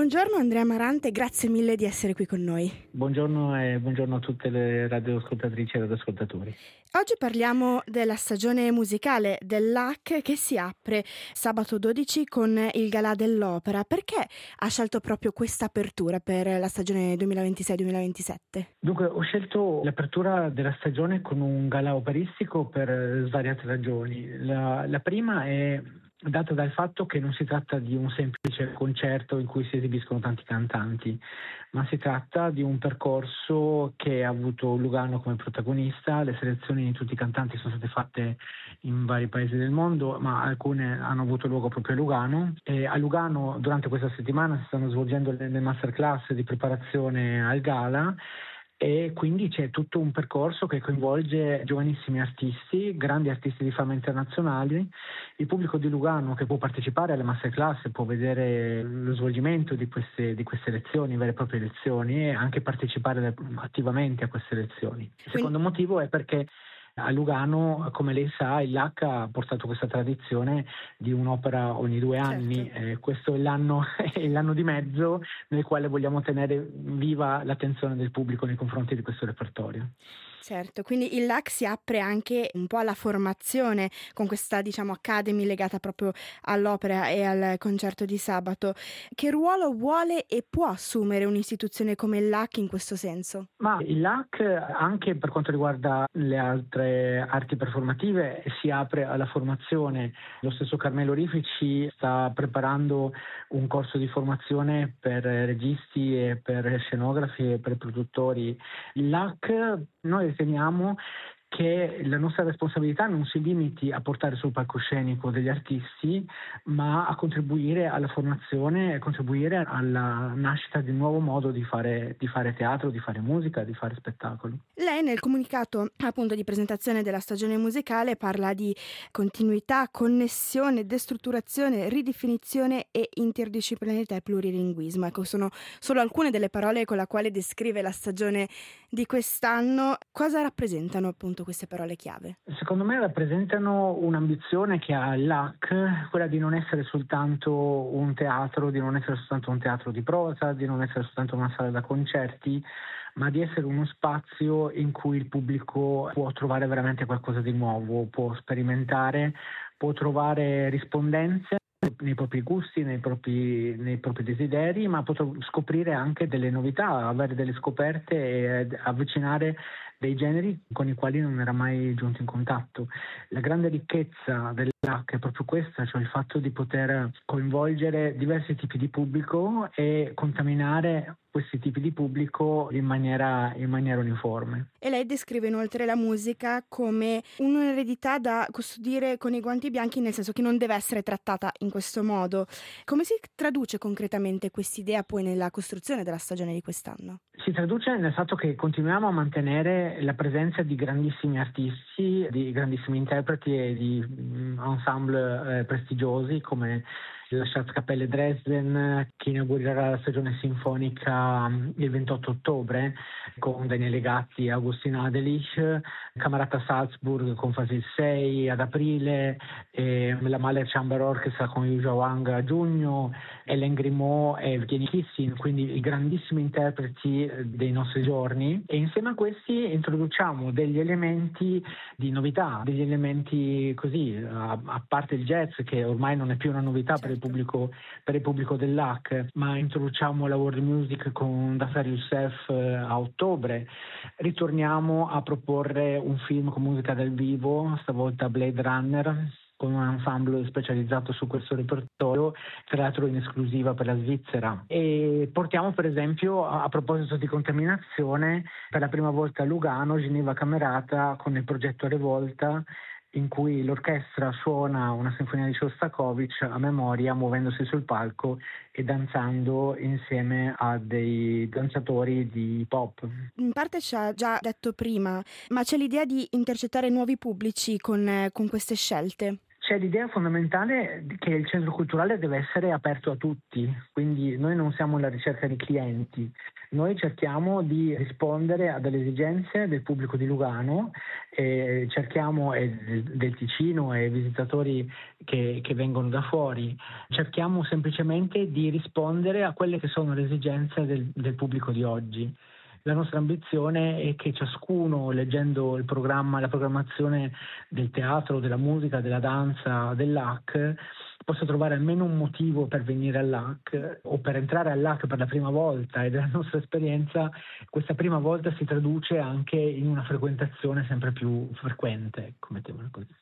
Buongiorno Andrea Marante, grazie mille di essere qui con noi. Buongiorno e buongiorno a tutte le radioascoltatrici e radioascoltatori. Oggi parliamo della stagione musicale dell'AC che si apre sabato 12 con il Galà dell'Opera. Perché ha scelto proprio questa apertura per la stagione 2026-2027? Dunque, ho scelto l'apertura della stagione con un galà operistico per svariate ragioni. La prima è data dal fatto che non si tratta di un semplice concerto in cui si esibiscono tanti cantanti, ma si tratta di un percorso che ha avuto Lugano come protagonista. Le selezioni di tutti i cantanti sono state fatte in vari paesi del mondo, ma alcune hanno avuto luogo proprio a Lugano. E a Lugano durante questa settimana si stanno svolgendo le masterclass di preparazione al gala, e quindi c'è tutto un percorso che coinvolge giovanissimi artisti, grandi artisti di fama internazionali, il pubblico di Lugano che può partecipare alle masterclass, può vedere lo svolgimento di queste lezioni, vere e proprie lezioni, e anche partecipare attivamente a queste lezioni. Il secondo motivo è perché a Lugano, come lei sa, il LAC ha portato questa tradizione di un'opera ogni 2 anni. Certo. Questo è l'anno di mezzo nel quale vogliamo tenere viva l'attenzione del pubblico nei confronti di questo repertorio. Certo, quindi il LAC si apre anche un po' alla formazione con questa, academy legata proprio all'opera e al concerto di sabato. Che ruolo vuole e può assumere un'istituzione come il LAC in questo senso? Ma il LAC, anche per quanto riguarda le altre arti performative, si apre alla formazione. Lo stesso Carmelo Rifici sta preparando un corso di formazione per registi e per scenografi e per produttori. Il LAC, noi riteniamo che la nostra responsabilità non si limiti a portare sul palcoscenico degli artisti, ma a contribuire alla formazione e contribuire alla nascita di un nuovo modo di fare teatro, di fare musica, di fare spettacolo. Lei nel comunicato appunto di presentazione della stagione musicale parla di continuità, connessione, destrutturazione, ridefinizione e interdisciplinarietà e plurilinguismo. Ecco, sono solo alcune delle parole con la quale descrive la stagione di quest'anno. Cosa rappresentano appunto queste parole chiave? Secondo me rappresentano un'ambizione che ha l'AC, quella di non essere soltanto un teatro, di non essere soltanto un teatro di prosa, di non essere soltanto una sala da concerti, ma di essere uno spazio in cui il pubblico può trovare veramente qualcosa di nuovo, può sperimentare, può trovare rispondenze nei propri gusti, nei propri desideri, ma può scoprire anche delle novità, avere delle scoperte e avvicinare dei generi con i quali non era mai giunto in contatto. La grande ricchezza dell'AC è proprio questa, cioè il fatto di poter coinvolgere diversi tipi di pubblico e contaminare questi tipi di pubblico in maniera uniforme. E lei descrive inoltre la musica come un'eredità da custodire con i guanti bianchi, nel senso che non deve essere trattata in questo modo. Come si traduce concretamente quest'idea poi nella costruzione della stagione di quest'anno? Si traduce nel fatto che continuiamo a mantenere la presenza di grandissimi artisti, di grandissimi interpreti e di ensemble prestigiosi come la Staatskapelle Dresden, che inaugurerà la stagione sinfonica il 28 ottobre con Daniele Gatti e Augustin Adelich, Camerata Salzburg con Fasil 6 ad aprile, la Mahler Chamber Orchestra con Yu Wang a giugno, Hélène Grimaud e Evgeny Kissin, quindi i grandissimi interpreti dei nostri giorni, e insieme a questi introduciamo degli elementi di novità, degli elementi così, a parte il jazz che ormai non è più una novità per il pubblico dell'AC, ma introduciamo la world music con Dafer Youssef a ottobre. Ritorniamo a proporre un film con musica dal vivo, stavolta Blade Runner, con un ensemble specializzato su questo repertorio, tra l'altro in esclusiva per la Svizzera. E portiamo per esempio, a proposito di contaminazione, per la prima volta a Lugano Geneva Camerata con il progetto Revolta, in cui l'orchestra suona una sinfonia di Shostakovich a memoria, muovendosi sul palco e danzando insieme a dei danzatori di pop. In parte ci ha già detto prima, ma c'è l'idea di intercettare nuovi pubblici con queste scelte? C'è l'idea fondamentale che il centro culturale deve essere aperto a tutti, quindi noi non siamo alla ricerca di clienti, noi cerchiamo di rispondere a delle esigenze del pubblico di Lugano, cerchiamo del Ticino e visitatori che vengono da fuori, cerchiamo semplicemente di rispondere a quelle che sono le esigenze del pubblico di oggi. La nostra ambizione è che ciascuno, leggendo il programma, la programmazione del teatro, della musica, della danza, dell'AC, possa trovare almeno un motivo per venire all'AC o per entrare all'AC per la prima volta, e dalla nostra esperienza questa prima volta si traduce anche in una frequentazione sempre più frequente, mettiamola così.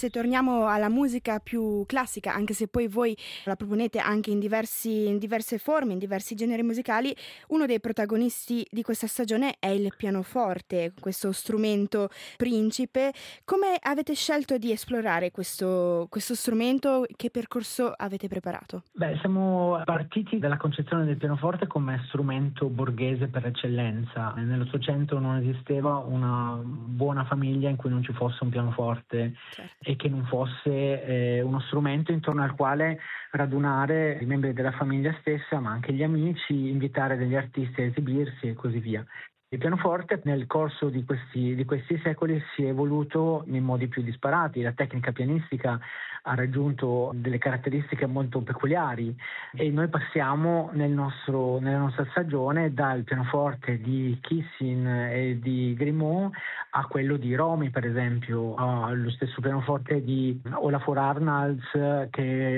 se torniamo alla musica più classica, anche se poi voi la proponete anche in diverse forme, in diversi generi musicali, uno dei protagonisti di questa stagione è il pianoforte, questo strumento principe. Come avete scelto di esplorare questo strumento? Che percorso avete preparato? Beh, siamo partiti dalla concezione del pianoforte come strumento borghese per eccellenza. Nell'Ottocento non esisteva una buona famiglia in cui non ci fosse un pianoforte, Certo. e che non fosse uno strumento intorno al quale radunare i membri della famiglia stessa, ma anche gli amici, invitare degli artisti a esibirsi e così via. Il pianoforte nel corso di questi secoli si è evoluto in modi più disparati. La tecnica pianistica ha raggiunto delle caratteristiche molto peculiari e noi passiamo nella nostra stagione dal pianoforte di Kissin e di Grimaud a quello di Romy, per esempio, allo stesso pianoforte di Olafur Arnalds, che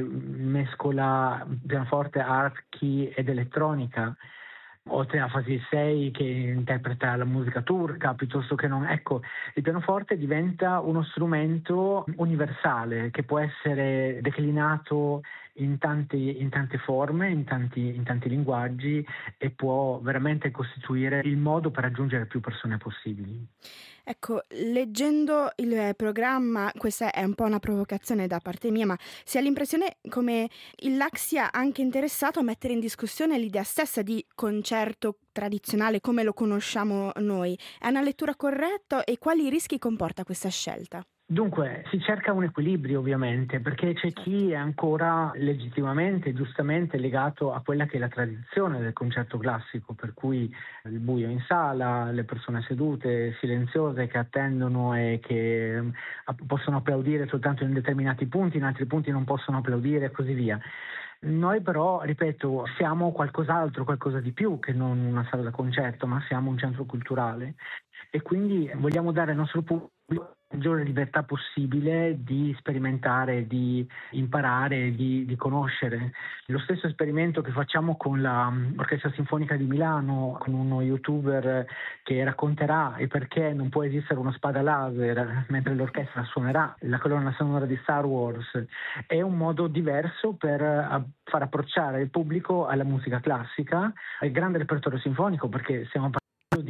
mescola pianoforte, archi ed elettronica, oltre a Fasil 6 che interpreta la musica turca, piuttosto che non. Ecco, il pianoforte diventa uno strumento universale che può essere declinato in tante forme, in tanti linguaggi, e può veramente costituire il modo per raggiungere più persone possibili. Ecco, leggendo il programma, questa è un po' una provocazione da parte mia, ma si ha l'impressione come il LAC sia anche interessato a mettere in discussione l'idea stessa di concerto tradizionale come lo conosciamo noi. È una lettura corretta e quali rischi comporta questa scelta? Dunque, si cerca un equilibrio ovviamente, perché c'è chi è ancora legittimamente, giustamente legato a quella che è la tradizione del concerto classico, per cui il buio in sala, le persone sedute, silenziose, che attendono e che possono applaudire soltanto in determinati punti, in altri punti non possono applaudire e così via. Noi però, ripeto, siamo qualcos'altro, qualcosa di più che non una sala da concerto, ma siamo un centro culturale e quindi vogliamo dare al nostro pubblico la maggiore libertà possibile di sperimentare, di imparare, di conoscere. Lo stesso esperimento che facciamo con l'Orchestra Sinfonica di Milano, con uno youtuber che racconterà il perché non può esistere una spada laser mentre l'orchestra suonerà la colonna sonora di Star Wars, è un modo diverso per far approcciare il pubblico alla musica classica, al grande repertorio sinfonico, perché stiamo parlando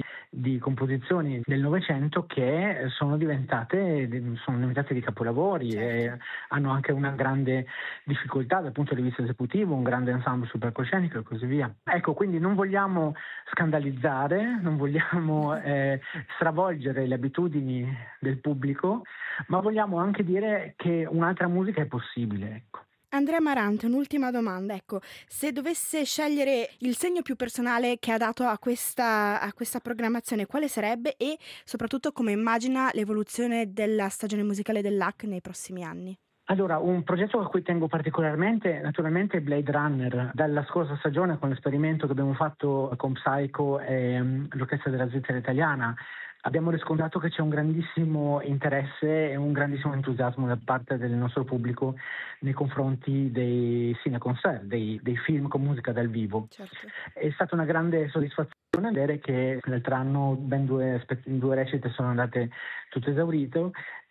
di composizioni del Novecento che sono diventate di capolavori. Certo. E hanno anche una grande difficoltà dal punto di vista esecutivo, un grande ensemble sul palcoscenico e così via. Ecco, quindi non vogliamo scandalizzare, non vogliamo stravolgere le abitudini del pubblico, ma vogliamo anche dire che un'altra musica è possibile, ecco. Andrea Marante, un'ultima domanda. Ecco, se dovesse scegliere il segno più personale che ha dato a questa programmazione, quale sarebbe e soprattutto come immagina l'evoluzione della stagione musicale del LAC nei prossimi anni? Allora, un progetto a cui tengo particolarmente, naturalmente, è Blade Runner. Dalla scorsa stagione, con l'esperimento che abbiamo fatto con Psycho e l'Orchestra della Svizzera Italiana, abbiamo riscontrato che c'è un grandissimo interesse e un grandissimo entusiasmo da parte del nostro pubblico nei confronti dei cineconcert, dei film con musica dal vivo. Certo. È stata una grande soddisfazione vedere che l'altro anno ben due recite sono andate tutte esaurite.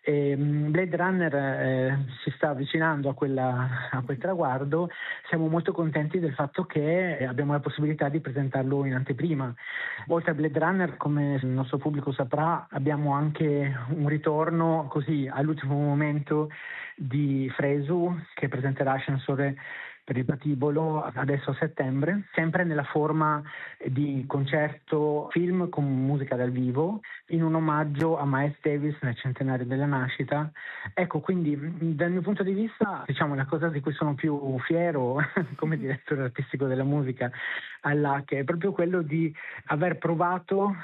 Blade Runner si sta avvicinando a quel traguardo. Siamo molto contenti del fatto che abbiamo la possibilità di presentarlo in anteprima. Oltre a Blade Runner, come il nostro pubblico saprà, abbiamo anche un ritorno così all'ultimo momento di Fresu, che presenterà Ascensore per il Patibolo adesso a settembre, sempre nella forma di concerto film con musica dal vivo, in un omaggio a Miles Davis nel centenario della nascita. Ecco, quindi dal mio punto di vista, diciamo, la cosa di cui sono più fiero come direttore artistico della musica all'AC è proprio quello di aver provato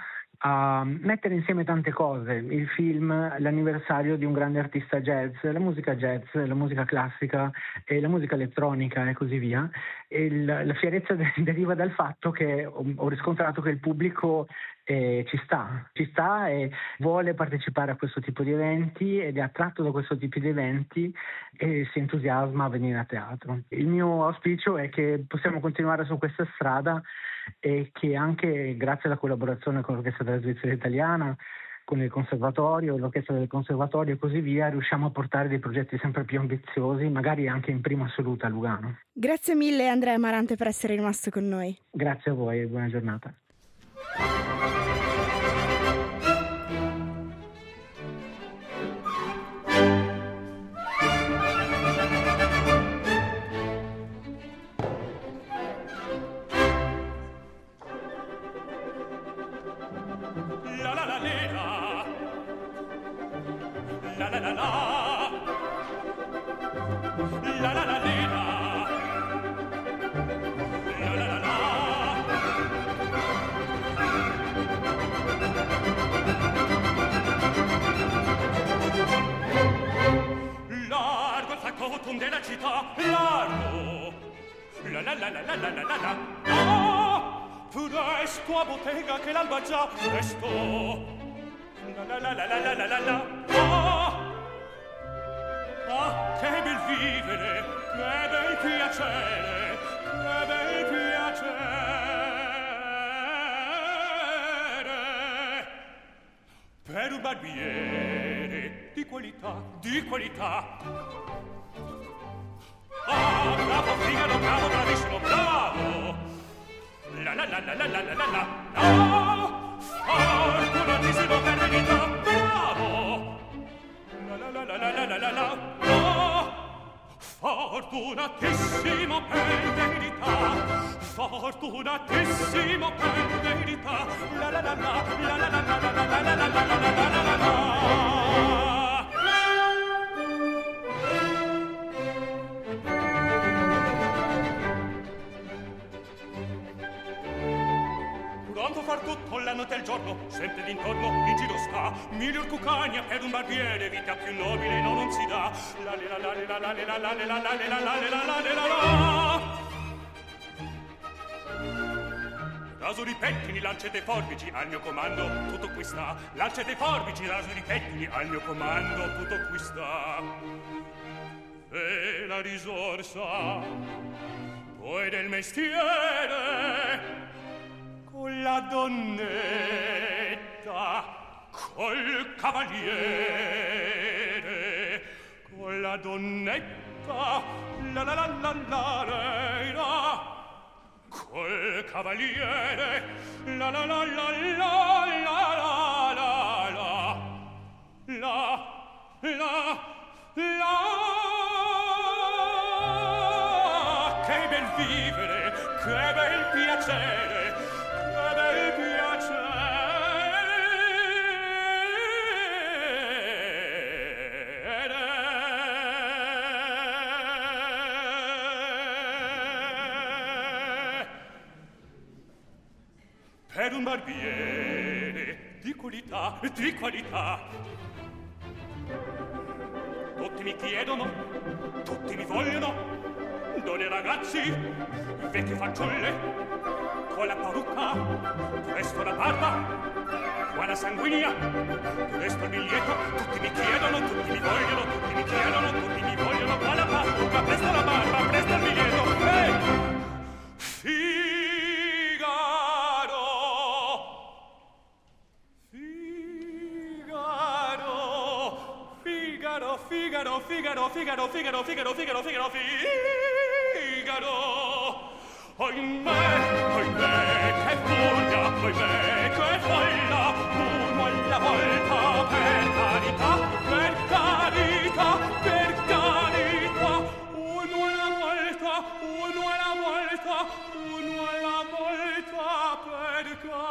a mettere insieme tante cose, il film, l'anniversario di un grande artista jazz, la musica classica e la musica elettronica e così via. E la fierezza deriva dal fatto che ho riscontrato che il pubblico ci sta e vuole partecipare a questo tipo di eventi ed è attratto da questo tipo di eventi e si entusiasma a venire a teatro. Il mio auspicio è che possiamo continuare su questa strada e che anche grazie alla collaborazione con l'Orchestra della Svizzera Italiana con il conservatorio, l'orchestra del conservatorio e così via, riusciamo a portare dei progetti sempre più ambiziosi, magari anche in prima assoluta a Lugano. Grazie mille Andrea Marante per essere rimasto con noi. Grazie a voi e buona giornata. Largo il factotum della città, largo. La la la la la la la la la. Ah, presto a bottega che l'alba già presto. La la la la la la la la la. Ah, che bel vivere, che bel piacere, che bel piacere. Per un barbiere di qualità, di qualità. Ah, bravo Figaro, bravo, bravissimo, bravo. La la la la la la la la la. Ah, fortunatissimo per verità, bravo. La la la la la la la la la. Ah, fortunatissimo per verità, fortunatissimo per verità. La la la la la la la la la la la la la la la. Pronto far tutto l'anno del giorno, sempre d'intorno in giro sta. Miglior cucagna per un barbiere, vita più nobile non si dà. La la la la la la la la la la la la la la la la. Rasuri pettini, lancette e forbici al mio comando, tutto qui sta. Lancette e forbici, rasuri pettini al mio comando, tutto qui sta. E la risorsa poi del mestiere con la donnetta, col cavaliere, con la donnetta, la la la la la la, col cavaliere, la la la la la la la la la la. Che bel vivere, che bel piacere, per un barbiere di qualità, di qualità. Tutti mi chiedono, tutti mi vogliono, donne e ragazzi, vecchie fanciulle, con la parrucca, presto la barba, qua la sanguigna, presto il biglietto, tutti mi chiedono, tutti mi vogliono, tutti mi chiedono, tutti mi vogliono, qua la parrucca, presto la barba, presto il biglietto, Figaro, Figaro, Figaro, Figaro, Figaro, Figaro, Figaro, Figaro. Oimè, che furia, oimè, che folla, uno alla volta, per carità, per carità, per carità, uno alla volta, uno alla volta, uno alla volta, per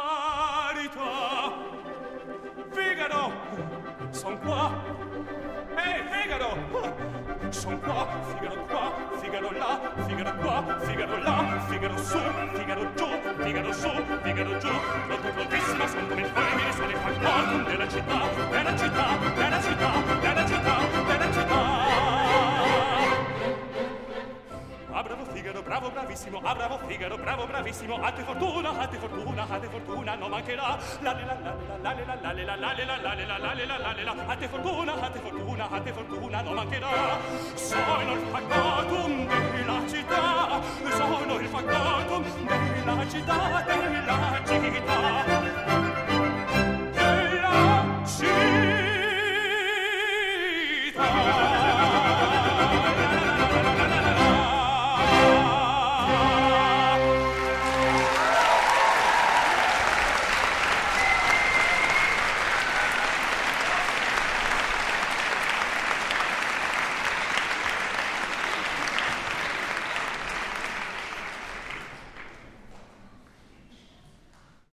carità. Figaro, son qua. Figaro! Son qua, Figaro qua, Figaro là, Figaro qua, Figaro là, Figaro su, Figaro giù, Figaro su, Figaro giù. Pronto, prontissima, son come il fulmine, sono il factotum della città, della città, della città, della città, della città. Ah, bravo Figaro, bravo, bravissimo, ah, bravo Figaro, bravo, bravissimo, a te fortuna, a te fortuna, a te fortuna, non mancherà. La la la la la la la la la la la la la la la la, a te fortuna, a te fortuna, a te fortuna, non mancherà. Sono il factotum della città, sono il factotum della città, della città.